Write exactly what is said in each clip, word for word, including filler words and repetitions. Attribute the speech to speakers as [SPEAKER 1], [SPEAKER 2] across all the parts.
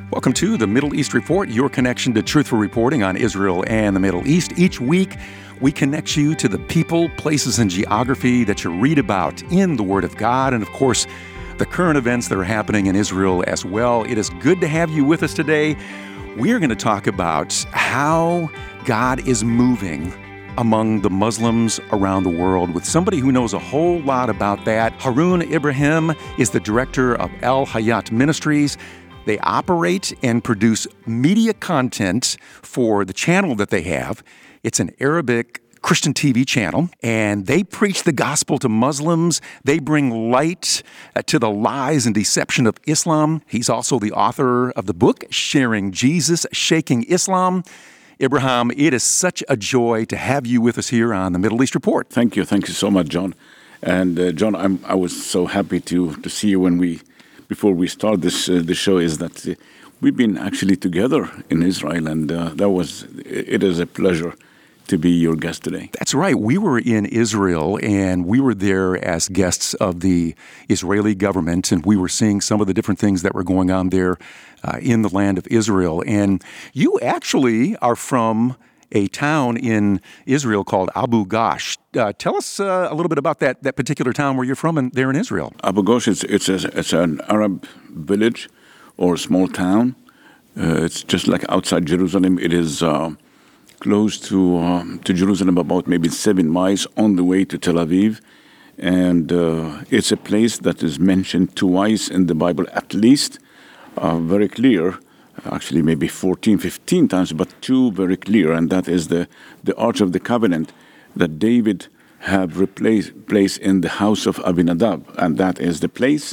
[SPEAKER 1] Welcome to the Middle East Report, your connection to truthful reporting on Israel and the Middle East. Each week, we connect you to the people, places, and geography that you read about in the Word of God, and of course, the current events that are happening in Israel as well. It is good to have you with us today. We're going to talk about how God is moving among the Muslims around the world with somebody who knows a whole lot about that. Haroon Ibrahim is the director of El Hayat Ministries. They operate and produce media content for the channel that they have. It's an Arabic Christian T V channel, and they preach the gospel to Muslims. They bring light to the lies and deception of Islam. He's also the author of the book, Sharing Jesus, Shaking Islam. Ibrahim, it is such a joy to have you with us here on the Middle East Report.
[SPEAKER 2] Thank you. Thank you so much, John. And uh, John, I'm, I was so happy to to see you when we, before we start this uh, the show, is that uh, we've been actually together in Israel, and uh, that was, it is a pleasure to be your guest today.
[SPEAKER 1] That's right. We were in Israel, and we were there as guests of the Israeli government, and we were seeing some of the different things that were going on there uh, in the land of Israel. And you actually are from a town in Israel called Abu Ghosh. Uh, tell us uh, a little bit about that, that particular town where you're from and there in Israel.
[SPEAKER 2] Abu Ghosh, it's, it's, a, it's an Arab village or a small town. Uh, it's just like outside Jerusalem. It is Uh, close to um, to Jerusalem, about maybe seven miles on the way to Tel Aviv. And uh, it's a place that is mentioned twice in the Bible, at least, uh, very clear, actually maybe fourteen, fifteen times, but two very clear, and that is the, the Ark of the Covenant that David had replaced placed in the house of Abinadab, and that is the place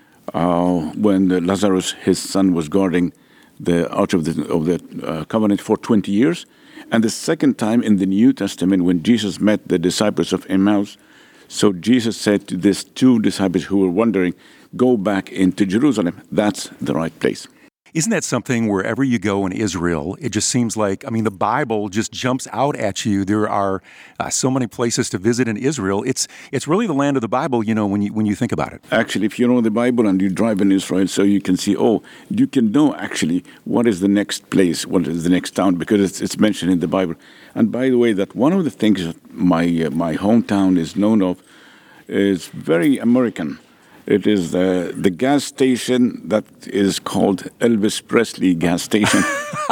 [SPEAKER 2] uh, when Lazarus, his son, was guarding the Ark of the, of the uh, Covenant for twenty years. And the second time in the New Testament, when Jesus met the disciples of Emmaus, so Jesus said to these two disciples who were wandering, go back into Jerusalem. That's the right place.
[SPEAKER 1] Isn't that something wherever you go in Israel, it just seems like, I mean, the Bible just jumps out at you. There are uh, so many places to visit in Israel. It's it's really the land of the Bible, you know, when you when you think about it.
[SPEAKER 2] Actually, if you know the Bible and you drive in Israel, so you can see, oh, you can know actually what is the next place, what is the next town, because it's, it's mentioned in the Bible. And by the way, that one of the things that my, uh, my hometown is known of is very American. It is the, the gas station that is called Elvis Presley gas station.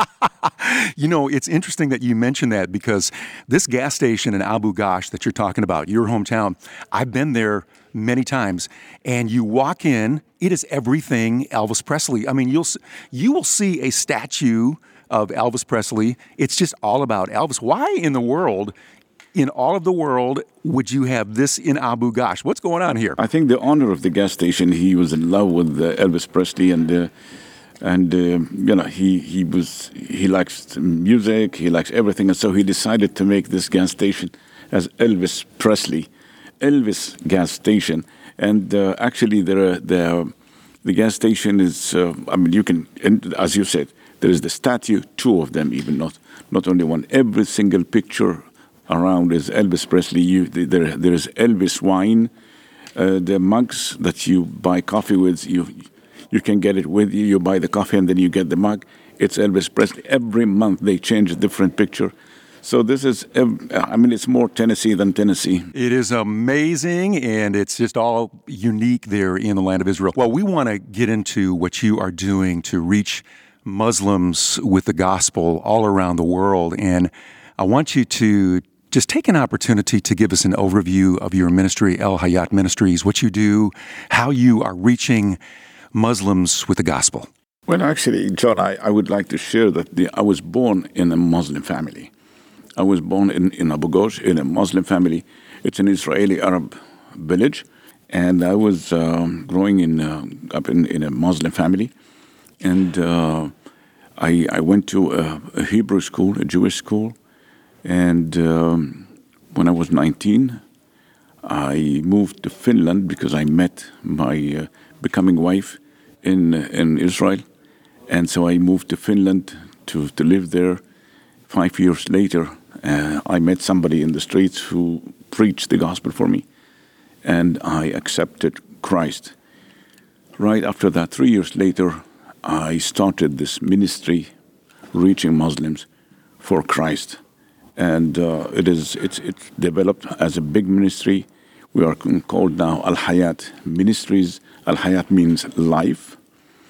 [SPEAKER 1] You know, it's interesting that you mention that, because this gas station in Abu Ghosh that you're talking about, your hometown, I've been there many times, and you walk in, it is everything Elvis Presley. I mean, you'll you will see a statue of Elvis Presley. It's just all about Elvis. Why in the world, in all of the world, would you have this in Abu Ghosh? What's going on here?
[SPEAKER 2] I think the owner of the gas station, he was in love with uh, Elvis Presley, and uh, and uh, you know he he was he likes music, he likes everything, and so he decided to make this gas station as Elvis Presley, Elvis gas station. And uh, actually, there the the gas station is. Uh, I mean, you can, and as you said, there is the statue, two of them, even not not only one. Every single picture around is Elvis Presley. You, there, there is Elvis wine. Uh, the mugs that you buy coffee with, you you can get it with you. You buy the coffee and then you get the mug. It's Elvis Presley. Every month they change a different picture. So this is, I mean, it's more Tennessee than Tennessee.
[SPEAKER 1] It is amazing, and it's just all unique there in the land of Israel. Well, we want to get into what you are doing to reach Muslims with the gospel all around the world, and I want you to just take an opportunity to give us an overview of your ministry, El Hayat Ministries, what you do, how you are reaching Muslims with the gospel.
[SPEAKER 2] Well, actually, John, I, I would like to share that the, I was born in a Muslim family. I was born in, in Abu Ghosh in a Muslim family. It's an Israeli Arab village, and I was um, growing in uh, up in, in a Muslim family, and uh, I, I went to a, a Hebrew school, a Jewish school. And um, when I was nineteen, I moved to Finland because I met my uh, becoming wife in in Israel. And so I moved to Finland to, to live there. Five years later, uh, I met somebody in the streets who preached the gospel for me. And I accepted Christ. Right after that, three years later, I started this ministry reaching Muslims for Christ. And uh, it is it's it's developed as a big ministry. We are called now Al Hayat Ministries. Al Hayat means life.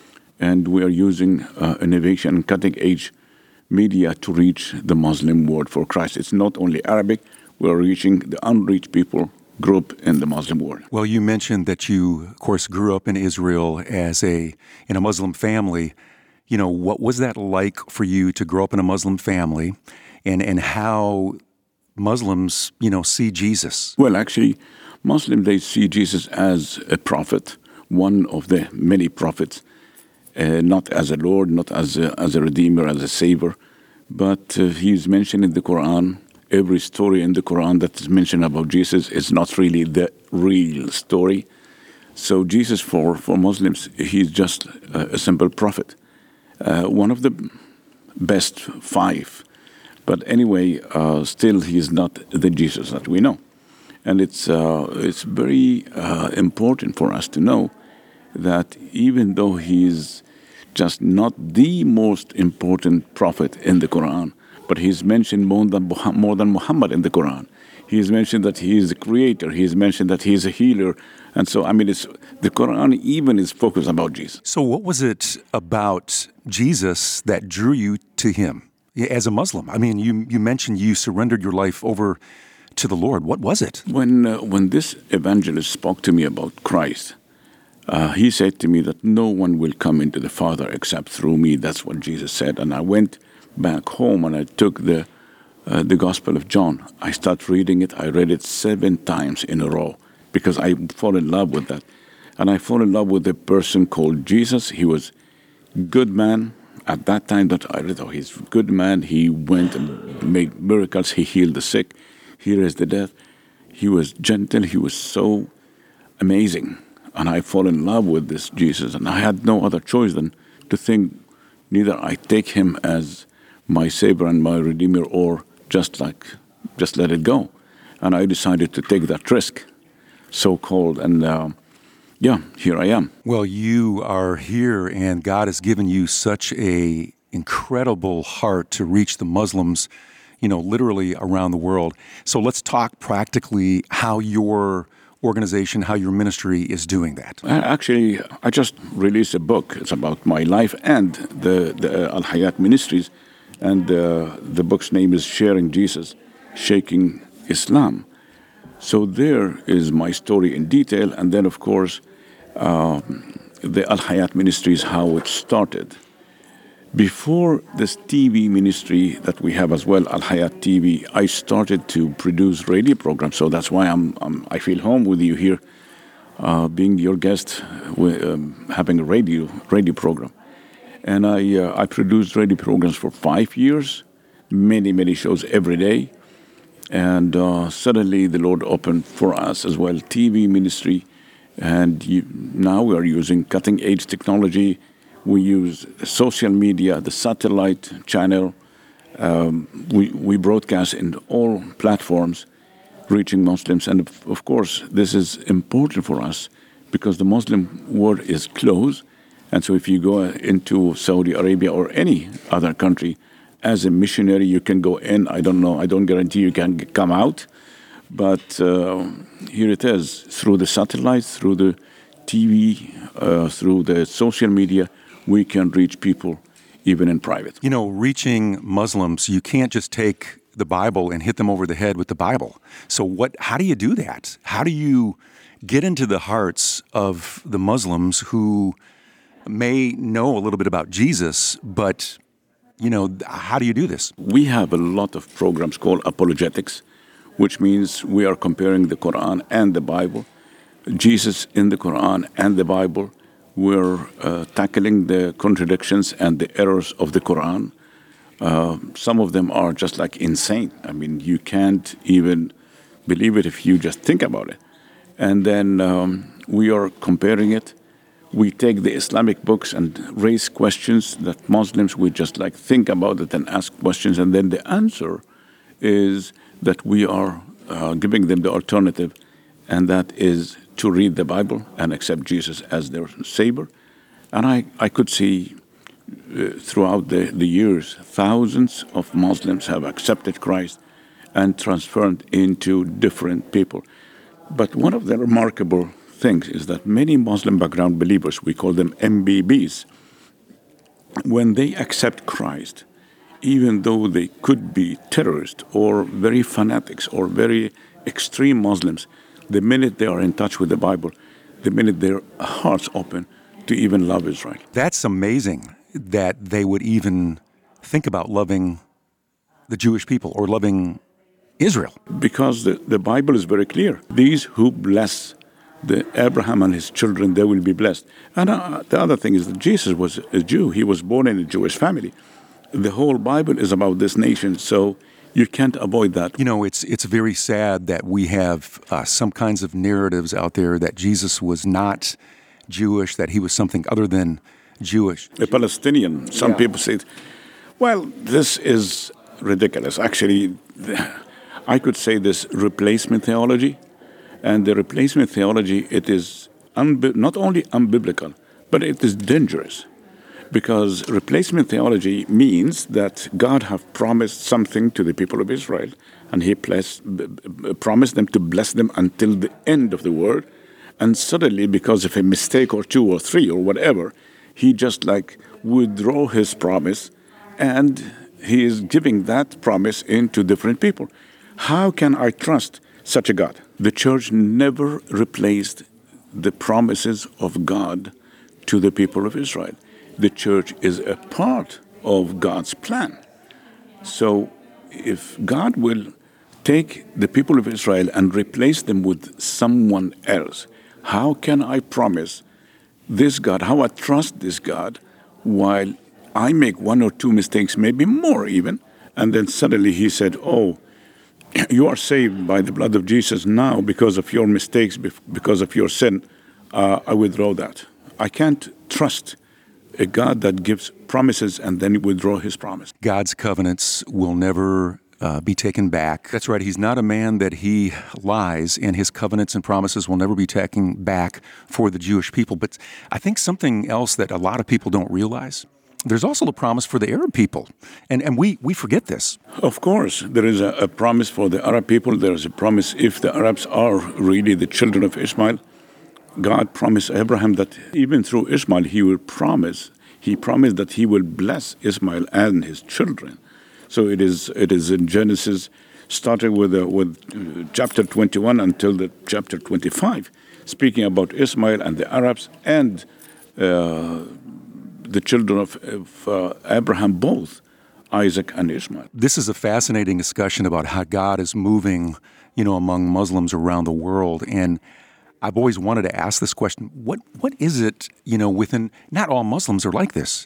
[SPEAKER 2] And we are using uh, innovation, cutting edge media to reach the Muslim world for Christ. It's not only Arabic, we are reaching the unreached people group in the Muslim world.
[SPEAKER 1] Well, you mentioned that you, of course, grew up in Israel as a in a Muslim family. You know, what was that like for you to grow up in a Muslim family, and, and how Muslims, you know, see Jesus?
[SPEAKER 2] Well, actually, Muslims, they see Jesus as a prophet, one of the many prophets. Uh, not as a Lord, not as a, as a Redeemer, as a Savior, but uh, he's mentioned in the Quran. Every story in the Quran that is mentioned about Jesus is not really the real story. So Jesus, for, for Muslims, he's just a, a simple prophet, uh, one of the best five. But anyway, uh, still he is not the Jesus that we know. And it's, uh, it's very uh, important for us to know that even though he is just not the most important prophet in the Quran, but he's mentioned more than, more than Muhammad in the Quran. He's mentioned that he is the creator. He's mentioned that he is a healer. And so, I mean, it's, the Quran even is focused about Jesus.
[SPEAKER 1] So what was it about Jesus that drew you to him as a Muslim? I mean, you, you mentioned you surrendered your life over to the Lord. What was it?
[SPEAKER 2] When, uh, when this evangelist spoke to me about Christ, Uh, he said to me that no one will come into the Father except through me. That's what Jesus said. And I went back home and I took the uh, the Gospel of John. I started reading it. I read it seven times in a row because I fall in love with that. And I fall in love with a person called Jesus. He was a good man. At that time that I read, oh, he's a good man. He went and made miracles. He healed the sick. He raised the dead. He was gentle. He was so amazing. And I fall in love with this Jesus. And I had no other choice than to think neither I take him as my Savior and my Redeemer or just like, just let it go. And I decided to take that risk, so-called. And uh, yeah, here I am.
[SPEAKER 1] Well, you are here and God has given you such a incredible heart to reach the Muslims, you know, literally around the world. So let's talk practically how your organization, how your ministry is doing that.
[SPEAKER 2] Actually, I just released a book. It's about my life and the, the Al Hayat Ministries. And uh, the book's name is Sharing Jesus, Shaking Islam. So there is my story in detail. And then, of course, uh, the Al Hayat Ministries, how it started. Before this T V ministry that we have as well, Al Hayat T V, I started to produce radio programs. So that's why I'm, I'm I feel home with you here, uh, being your guest, um, having a radio radio program. And I uh, I produced radio programs for five years, many many shows every day. And uh, suddenly the Lord opened for us as well T V ministry, and you, now we are using cutting edge technology. We use social media, the satellite channel. Um, we, we broadcast in all platforms, reaching Muslims. And of, of course, this is important for us because the Muslim world is closed. And so if you go into Saudi Arabia or any other country, as a missionary, you can go in. I don't know. I don't guarantee you can come out. But uh, here it is, through the satellites, through the T V, uh, through the social media, we can reach people even in private.
[SPEAKER 1] You know, reaching Muslims, you can't just take the Bible and hit them over the head with the Bible. So what? How do you do that? How do you get into the hearts of the Muslims who may know a little bit about Jesus, but, you know, how do you do this?
[SPEAKER 2] We have a lot of programs called apologetics, which means we are comparing the Quran and the Bible, Jesus in the Quran and the Bible. We're uh, tackling the contradictions and the errors of the Quran. Uh, some of them are just like insane. I mean, you can't even believe it if you just think about it. And then um, we are comparing it. We take the Islamic books and raise questions that Muslims would just like think about it and ask questions. And then the answer is that we are uh, giving them the alternative, and that is to read the Bible and accept Jesus as their Savior. And I, I could see uh, throughout the, the years, thousands of Muslims have accepted Christ and transformed into different people. But one of the remarkable things is that many Muslim background believers, we call them M B Bs, when they accept Christ, even though they could be terrorists or very fanatics or very extreme Muslims, the minute they are in touch with the Bible, the minute their hearts open to even love Israel.
[SPEAKER 1] That's amazing that they would even think about loving the Jewish people or loving Israel.
[SPEAKER 2] Because the, the Bible is very clear. These who bless the Abraham and his children, they will be blessed. And uh, the other thing is that Jesus was a Jew. He was born in a Jewish family. The whole Bible is about this nation, so you can't avoid that.
[SPEAKER 1] You know, it's it's very sad that we have uh, some kinds of narratives out there that Jesus was not Jewish, that he was something other than Jewish.
[SPEAKER 2] A Palestinian. Some yeah. people say, well, this is ridiculous. Actually, I could say this replacement theology. And the replacement theology, it is unbi- not only unbiblical, but it is dangerous. Because replacement theology means that God have promised something to the people of Israel, and he bless, b- b- promised them to bless them until the end of the world. And suddenly, because of a mistake or two or three or whatever, he just like withdraw his promise, and he is giving that promise into different people. How can I trust such a God? The church never replaced the promises of God to the people of Israel. The church is a part of God's plan. So if God will take the people of Israel and replace them with someone else, how can I promise this God, how I trust this God, while I make one or two mistakes, maybe more even, and then suddenly he said, oh, you are saved by the blood of Jesus now because of your mistakes, because of your sin. Uh, I withdraw that. I can't trust a God that gives promises and then withdraw his promise.
[SPEAKER 1] God's covenants will never uh, be taken back. That's right. He's not a man that he lies, and his covenants and promises will never be taken back for the Jewish people. But I think something else that a lot of people don't realize, there's also a promise for the Arab people, and and we, we forget this.
[SPEAKER 2] Of course, there is a, a promise for the Arab people. There is a promise if the Arabs are really the children of Ishmael. God promised Abraham that even through Ishmael he will promise, he promised that he will bless Ishmael and his children. So it is it is in Genesis, starting with uh, with uh, chapter twenty-one until the chapter twenty-five, speaking about Ishmael and the Arabs and uh, the children of, of uh, Abraham, both Isaac and Ishmael.
[SPEAKER 1] This is a fascinating discussion about how God is moving, you know, among Muslims around the world. And I've always wanted to ask this question: What what is it, you know, within? Not all Muslims are like this,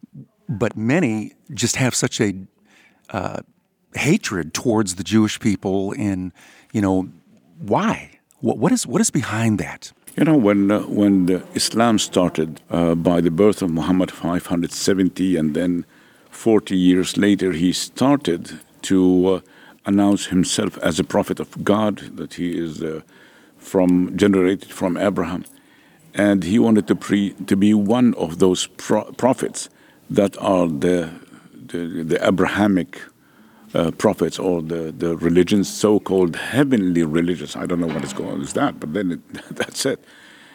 [SPEAKER 1] but many just have such a uh, hatred towards the Jewish people. And you know, why? What what is what is behind that?
[SPEAKER 2] You know, when uh, when the Islam started uh, by the birth of Muhammad five hundred seventy, and then forty years later, he started to uh, announce himself as a prophet of God, that he is uh, from generated from Abraham, and he wanted to pre to be one of those pro- prophets that are the the, the Abrahamic uh, prophets, or the, the religions, so-called heavenly religions. I don't know what is going on with that, but then it, that's it.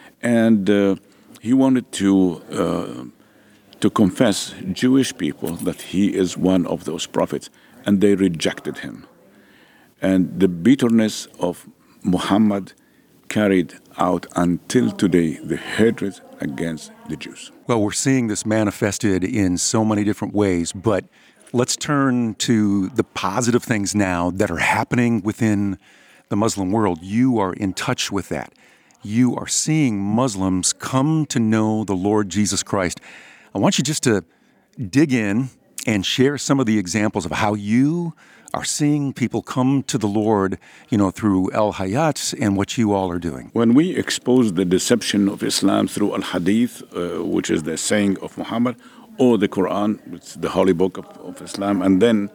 [SPEAKER 2] And uh, he wanted to uh, to confess Jewish people that he is one of those prophets, and they rejected him. And the bitterness of Muhammad carried out until today the hatred against the Jews.
[SPEAKER 1] Well, we're seeing this manifested in so many different ways, but let's turn to the positive things now that are happening within the Muslim world. You are in touch with that. You are seeing Muslims come to know the Lord Jesus Christ. I want you just to dig in and share some of the examples of how you are seeing people come to the Lord, you know, through Al Hayat and what you all are doing.
[SPEAKER 2] When we expose the deception of Islam through Al Hadith, uh, which is the saying of Muhammad, or the Quran, which is the holy book of, of Islam, and then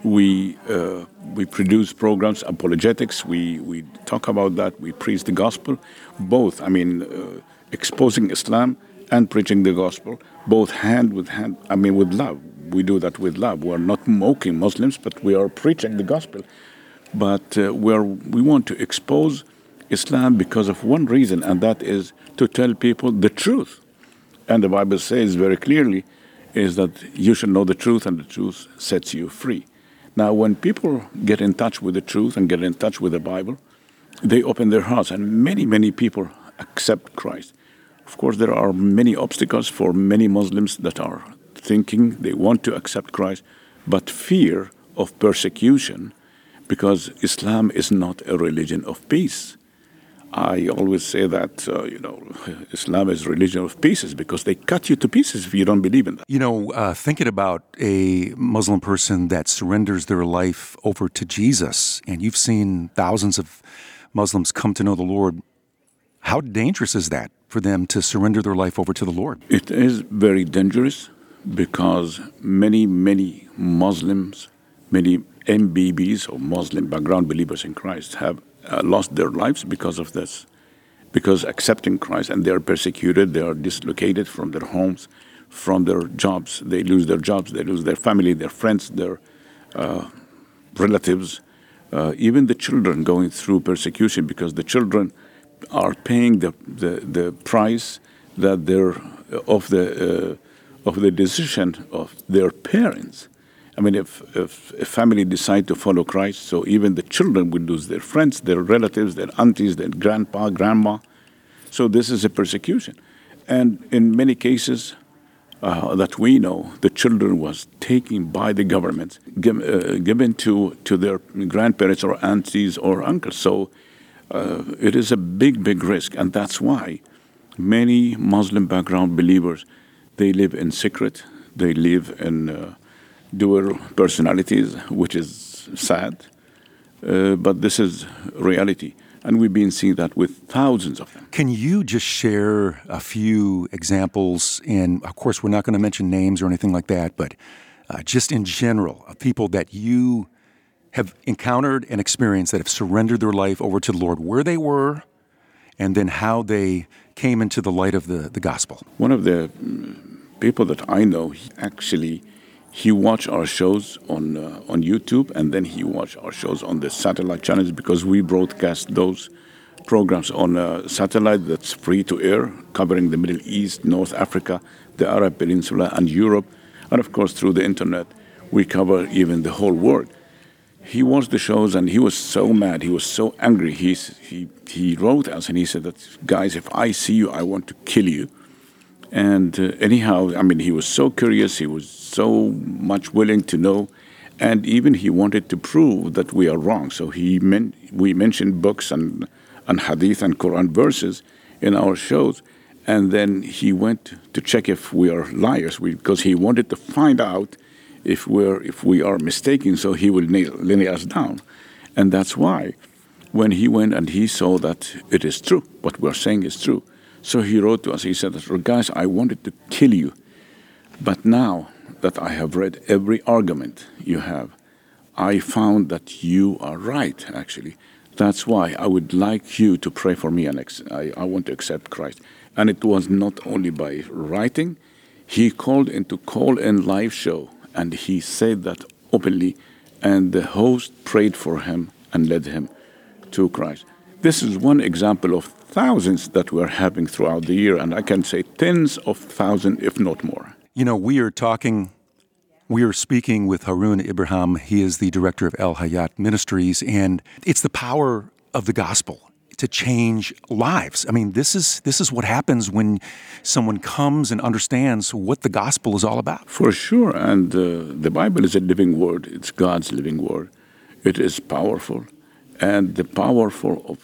[SPEAKER 2] we uh, we produce programs, apologetics, we, we talk about that, we preach the gospel, both, I mean, uh, exposing Islam and preaching the gospel, both hand with hand, I mean with love. We do that with love. We're not mocking Muslims, but we are preaching the gospel. But uh, we're, we want to expose Islam because of one reason, and that is to tell people the truth. And the Bible says very clearly is that you should know the truth, and the truth sets you free. Now, when people get in touch with the truth and get in touch with the Bible, they open their hearts, and many, many people accept Christ. Of course, there are many obstacles for many Muslims that are thinking they want to accept Christ, but fear of persecution, because Islam is not a religion of peace. I always say that, uh, you know, Islam is a religion of pieces because they cut you to pieces if you don't believe in that.
[SPEAKER 1] You know, uh, thinking about a Muslim person that surrenders their life over to Jesus, and you've seen thousands of Muslims come to know the Lord, how dangerous is that for them to surrender their life over to the Lord?
[SPEAKER 2] It is very dangerous because many, many Muslims, many M B Bs or Muslim background believers in Christ have uh, lost their lives because of this, because accepting Christ, and they are persecuted, they are dislocated from their homes, from their jobs. They lose their jobs, they lose their family, their friends, their uh, relatives, uh, even the children going through persecution because the children are paying the, the, the price that they're of the uh, of the decision of their parents. I mean, if, if a family decide to follow Christ, so even the children would lose their friends, their relatives, their aunties, their grandpa, grandma. So this is a persecution. And in many cases uh, that we know, the children was taken by the government, give, uh, given to, to their grandparents or aunties or uncles. So uh, it is a big, big risk. And that's why many Muslim background believers, they live in secret, they live in uh, dual personalities, which is sad, uh, but this is reality. And we've been seeing that with thousands of them.
[SPEAKER 1] Can you just share a few examples? And of course, we're not going to mention names or anything like that, but uh, just in general, of people that you have encountered and experienced that have surrendered their life over to the Lord, where they were, and then how they came into the light of the, the gospel.
[SPEAKER 2] One of the people that I know, he actually, he watched our shows on uh, on YouTube, and then he watched our shows on the satellite channels because we broadcast those programs on a satellite that's free to air, covering the Middle East, North Africa, the Arab Peninsula, and Europe. And of course, through the internet, we cover even the whole world. He watched the shows, and he was so mad. He was so angry. He, he, he wrote us, and he said that, guys, if I see you, I want to kill you. And uh, anyhow, I mean, he was so curious. He was so much willing to know. And even he wanted to prove that we are wrong. So he meant, we mentioned books and, and hadith and Quran verses in our shows. And then he went to check if we are liars, because he wanted to find out if we're if we are mistaken, so he will nail, nail us down. And that's why when he went and he saw that it is true, what we're saying is true, so he wrote to us, he said, guys, I wanted to kill you, but now that I have read every argument you have, I found that you are right, actually. That's why I would like you to pray for me, and ex- I, I want to accept Christ. And it was not only by writing, he called into call-in live show, and he said that openly, and the host prayed for him and led him to Christ. This is one example of thousands that we're having throughout the year, and I can say tens of thousands, if not more.
[SPEAKER 1] You know, we are talking, we are speaking with Haroon Ibrahim. He is the director of El Hayat Ministries, and it's the power of the gospel to change lives. I mean, this is this is what happens when someone comes and understands what the gospel is all about.
[SPEAKER 2] For sure, and uh, the Bible is a living word. It's God's living word. It is powerful, and the powerful of,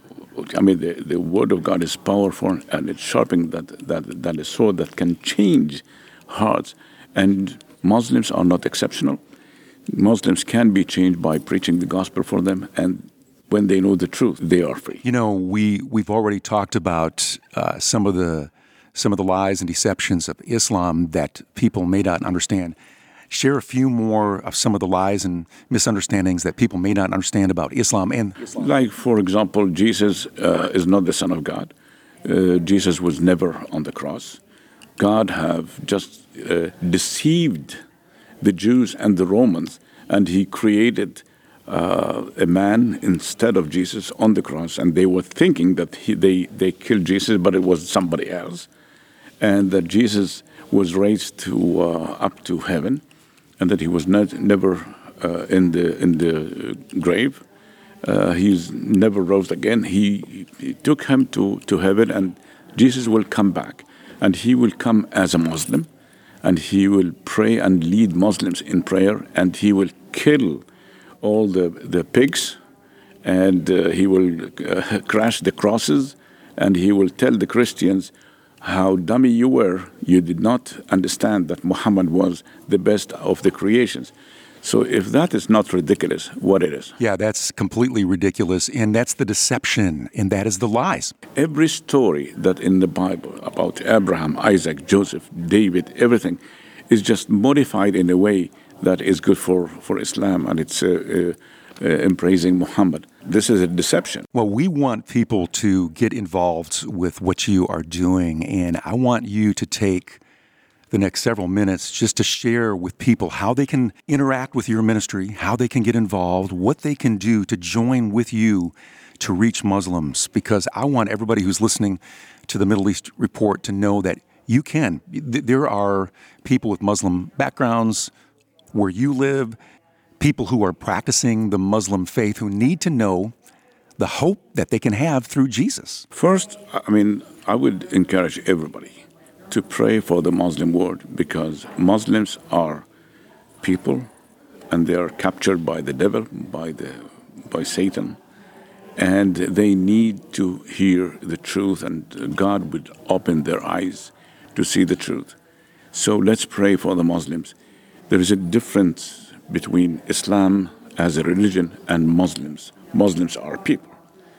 [SPEAKER 2] I mean, the, the word of God is powerful, and it's sharpening that that that is sword that can change hearts. And Muslims are not exceptional. Muslims can be changed by preaching the gospel for them, and when they know the truth, they are free.
[SPEAKER 1] You know, we we've already talked about uh, some of the some of the lies and deceptions of Islam that people may not understand. Share a few more of some of the lies and misunderstandings that people may not understand about Islam. And Islam.
[SPEAKER 2] Like, for example, Jesus uh, is not the Son of God. Uh, Jesus was never on the cross. God have just uh, deceived the Jews and the Romans, and he created uh, a man instead of Jesus on the cross, and they were thinking that he, they, they killed Jesus, but it was somebody else, and that Jesus was raised to uh, up to heaven, and that he was not, never uh, in the in the grave. Uh, he's never rose again. He, he took him to, to heaven, and Jesus will come back, and he will come as a Muslim, and he will pray and lead Muslims in prayer, and he will kill all the, the pigs, and uh, he will uh, crash the crosses, and he will tell the Christians how dummy you were. You did not understand that Muhammad was the best of the creations. So if that is not ridiculous, what it is?
[SPEAKER 1] Yeah, that's completely ridiculous, and that's the deception, and that is the lies.
[SPEAKER 2] Every story that in the Bible about Abraham, Isaac, Joseph, David, everything is just modified in a way that is good for, for Islam, and it's uh, uh, uh, praising Muhammad. This is a deception.
[SPEAKER 1] Well, we want people to get involved with what you are doing, and I want you to take the next several minutes just to share with people how they can interact with your ministry, how they can get involved, what they can do to join with you to reach Muslims, because I want everybody who's listening to the Middle East Report to know that you can. There are people with Muslim backgrounds where you live, people who are practicing the Muslim faith who need to know the hope that they can have through Jesus.
[SPEAKER 2] First, I mean, I would encourage everybody to pray for the Muslim world, because Muslims are people and they are captured by the devil, by the by Satan, and they need to hear the truth, and God would open their eyes to see the truth. So let's pray for the Muslims. There is a difference between Islam as a religion and Muslims. Muslims are people.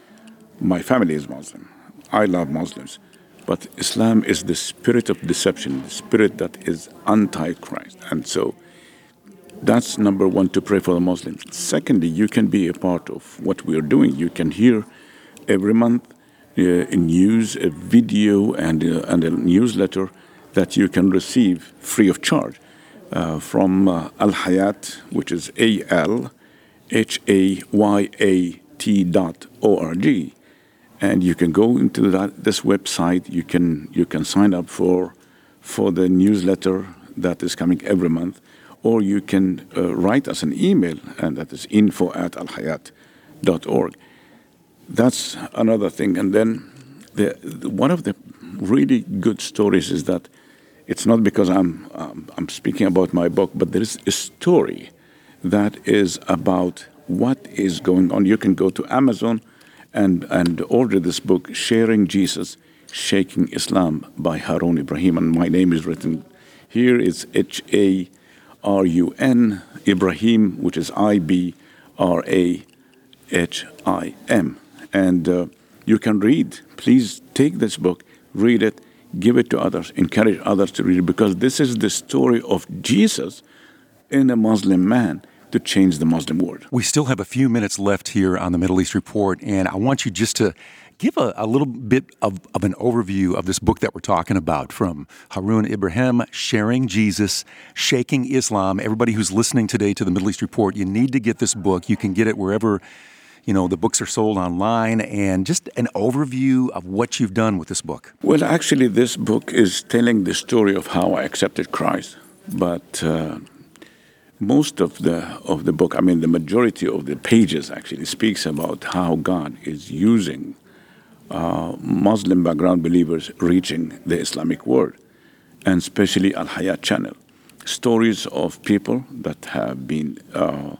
[SPEAKER 2] My family is Muslim. I love Muslims. But Islam is the spirit of deception, the spirit that is anti-Christ. And so that's number one, to pray for the Muslims. Secondly, you can be a part of what we are doing. You can hear every month uh, a news, a video, and, uh, and a newsletter that you can receive free of charge uh, from uh, Al Hayat, which is A L H A Y A T dot O R G. And you can go into that, this website. You can you can sign up for for the newsletter that is coming every month, or you can uh, write us an email, and that is info at alhayat dot org. That's another thing. And then the, the, one of the really good stories is that it's not because I'm um, I'm speaking about my book, but there is a story that is about what is going on. You can go to Amazon and and order this book, Sharing Jesus, Shaking Islam, by Harun Ibrahim. And my name is written here. It's H A R U N, Ibrahim, which is I B R A H I M. And uh, you can read. Please take this book, read it, give it to others, encourage others to read it, because this is the story of Jesus in a Muslim man to change the Muslim world.
[SPEAKER 1] We still have a few minutes left here on the Middle East Report, and I want you just to give a, a little bit of, of an overview of this book that we're talking about from Harun Ibrahim, Sharing Jesus, Shaking Islam. Everybody who's listening today to the Middle East Report, you need to get this book. You can get it wherever, you know, the books are sold online, and just an overview of what you've done with this book.
[SPEAKER 2] Well, actually, this book is telling the story of how I accepted Christ, but uh, most of the of the book, I mean, the majority of the pages actually speaks about how God is using uh, Muslim background believers reaching the Islamic world, and especially Al Hayat channel. Stories of people that have been uh,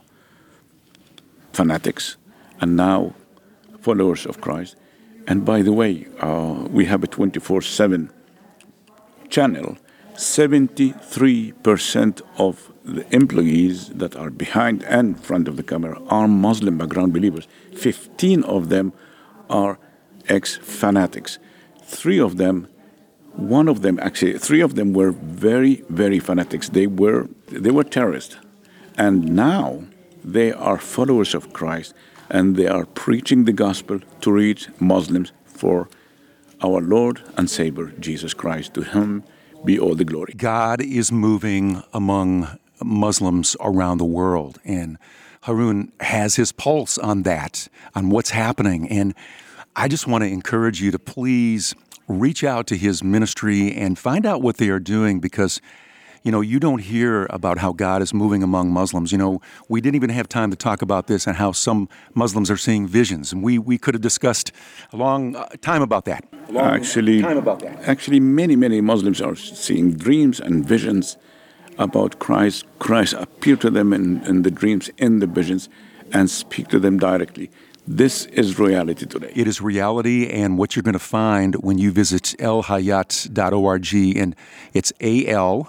[SPEAKER 2] fanatics and now followers of Christ. And by the way, uh, we have a twenty-four seven channel. seventy-three percent of the employees that are behind and front of the camera are Muslim background believers. fifteen of them are ex-fanatics. Three of them, one of them actually, three of them were very, very fanatics. They were they were terrorists. And now they are followers of Christ, and they are preaching the gospel to reach Muslims for our Lord and Savior, Jesus Christ. To Him be all the glory.
[SPEAKER 1] God is moving among Muslims around the world, and Haroon has his pulse on that, on what's happening. And I just want to encourage you to please reach out to his ministry and find out what they are doing, because you know, you don't hear about how God is moving among Muslims. You know, we didn't even have time to talk about this and how some Muslims are seeing visions. And we, we could have discussed a long uh, time about that. A long
[SPEAKER 2] actually,
[SPEAKER 1] time about that.
[SPEAKER 2] Actually, many, many Muslims are seeing dreams and visions about Christ. Christ appear to them in, in the dreams, in the visions, and speak to them directly. This is reality today.
[SPEAKER 1] It is reality, and what you're going to find when you visit al hayat dot org, and it's A L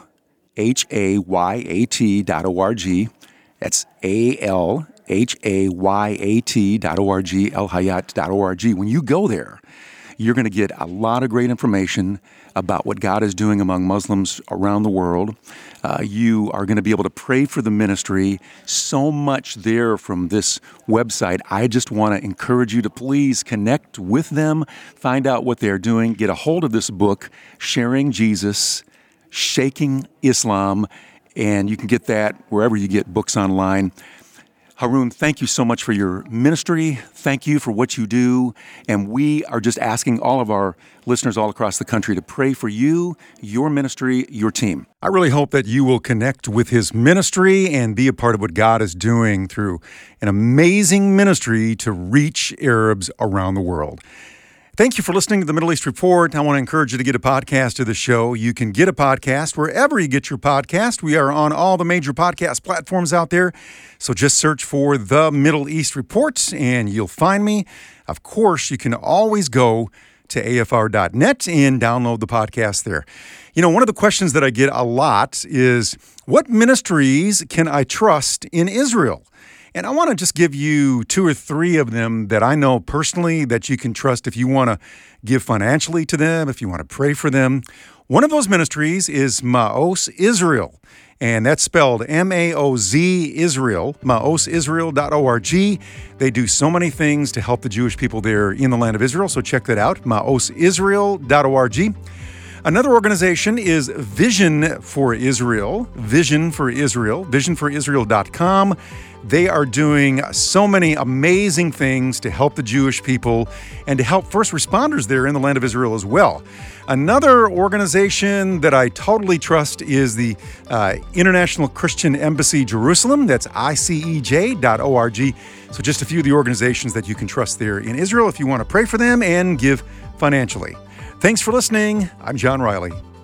[SPEAKER 1] H A Y A T dot O R G. That's A L H A Y A T dot O R G, al hayat dot O R G. When you go there, you're going to get a lot of great information about what God is doing among Muslims around the world. Uh, you are going to be able to pray for the ministry. So much there from this website. I just want to encourage you to please connect with them, find out what they're doing, get a hold of this book, Sharing Jesus, Shaking Islam, and you can get that wherever you get books online. Haroon, thank you so much for your ministry. Thank you for what you do. And we are just asking all of our listeners all across the country to pray for you, your ministry, your team. I really hope that you will connect with his ministry and be a part of what God is doing through an amazing ministry to reach Arabs around the world. Thank you for listening to the Middle East Report. I want to encourage you to get a podcast of the show. You can get a podcast wherever you get your podcast. We are on all the major podcast platforms out there. So just search for the Middle East Report and you'll find me. Of course, you can always go to A F R dot net and download the podcast there. You know, one of the questions that I get a lot is, what ministries can I trust in Israel? And I want to just give you two or three of them that I know personally that you can trust if you want to give financially to them, if you want to pray for them. One of those ministries is Maoz Israel, and that's spelled M A O Z Israel, maoz israel dot org. They do so many things to help the Jewish people there in the land of Israel, so check that out, maoz israel dot org. Another organization is Vision for Israel, Vision for Israel, vision for israel dot com. They are doing so many amazing things to help the Jewish people and to help first responders there in the land of Israel as well. Another organization that I totally trust is the uh, International Christian Embassy Jerusalem. That's I C E J dot org. So just a few of the organizations that you can trust there in Israel if you want to pray for them and give financially. Thanks for listening. I'm John Riley.